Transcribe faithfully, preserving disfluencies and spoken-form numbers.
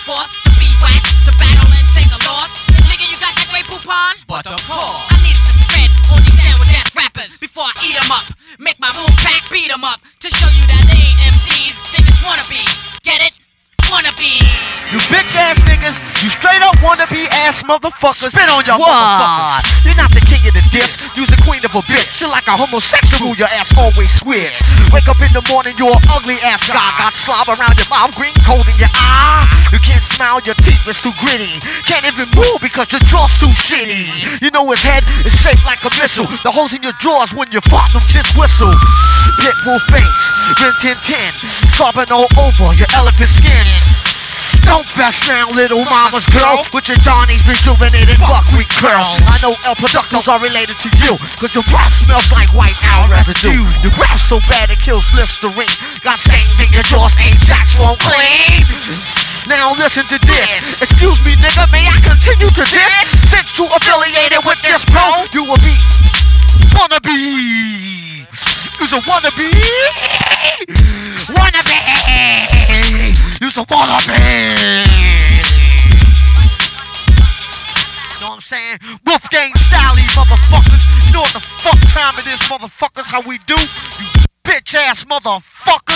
force to be whack, to battle and take a loss. Nigga, you got that great poupon? But of course, I needed to spread all these sandwich ass rappers before I eat 'em up. Make my move back, beat 'em up to show you that they ain't M Cs, they just wanna be. Get it? Wanna be. You bitch ass niggas, you straight up wanna be ass motherfuckers. Spit on your What? motherfuckers. You're not the king of the dip, you're the queen of a bitch. You're like a homosexual, your ass always switch. Wake up in the morning, you're an ugly ass guy. Got slob around your mouth, green cold in your eye. You can't smile, your teeth is too gritty. Can't even move because your jaw's too shitty. You know his head is shaped like a missile. The holes in your drawers when you fart them just whistle. Pitbull face, Rin Tin Tin, sobbing all over your elephant skin. Don't fess now, little mama's girl, with your Donnie's rejuvenated buckwheat curls. I know El Productos are related to you, cause your breath smells like white owl residue. Your breath so bad it kills Listerine. Got stains in your jaws, Ajax won't clean. Now listen to this. Excuse me, nigga, may I continue to this? Since you affiliated with this pro, you will be wannabe. You's a wannabe. Wannabe. You's a wannabe. Know what I'm saying? Wolfgang style, these motherfuckers. You know what the fuck time it is, motherfuckers? How we do? You bitch ass motherfucker.